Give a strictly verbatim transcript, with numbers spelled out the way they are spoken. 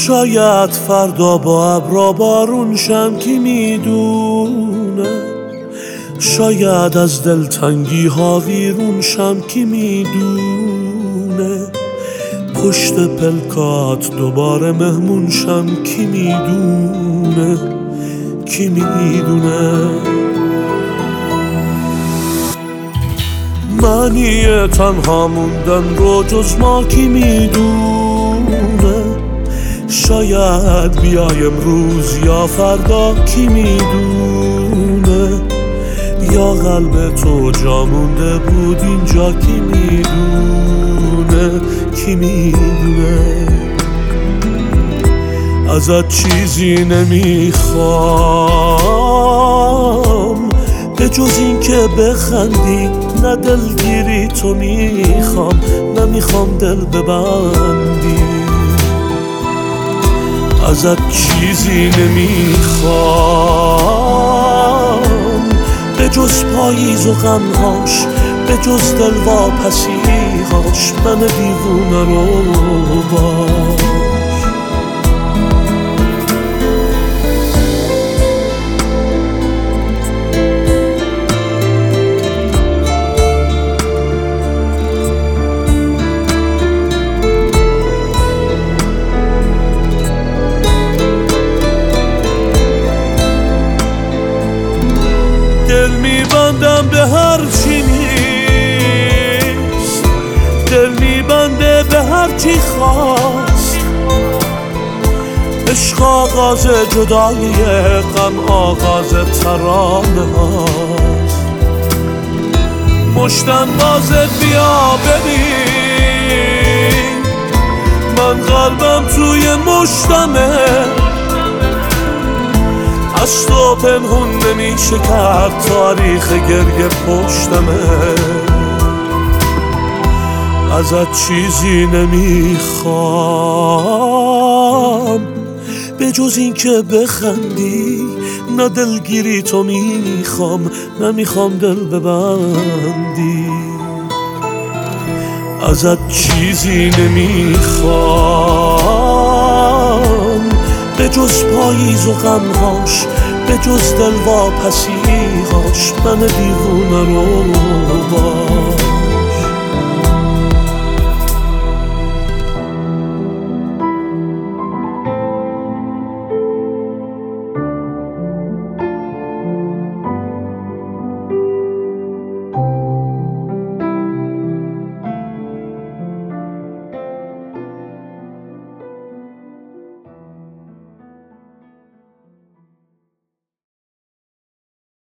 شاید فردا با ابرا بارون شم کی میدونه، شاید از دلتنگی ها ویرون شم کی میدونه، پشت پلکات دوباره مهمون شم کی میدونه، کی میدونه. معنی تنها موندن رو جز ما کی میدونه، شاید بیای امروز یا فردا کی میدونه، یا قلب تو جا مونده بود اینجا کی میدونه، کی میدونه. ازت چیزی نمیخوام به جز این که بخندی، نه دلگیری تو میخوام، نمیخوام دل ببندی. ازت چیزی نمیخوام به جز پاییز و غمهاش، به جز دل واپسیهاش، من دیوونه رو باش. دل میبندم به هر چی نیست، دل میبنده به هر چی خواست. عشق آغاز جدایی، غم آغاز ترانه هاست. مشتن بازت بیا ببین، من قلبم توی مشتمه، از تو پنهون نمیشه کرد تاریخ گریه پشتمه. ازت چیزی نمیخوام به جز این که بخندی، نه دلگیری تو میخوام، نمیخوام دل ببندی. ازت چیزی نمیخوام به جز پاییز و غمهاش، به جز دل واپسیهاش، من دیوونه رو باش.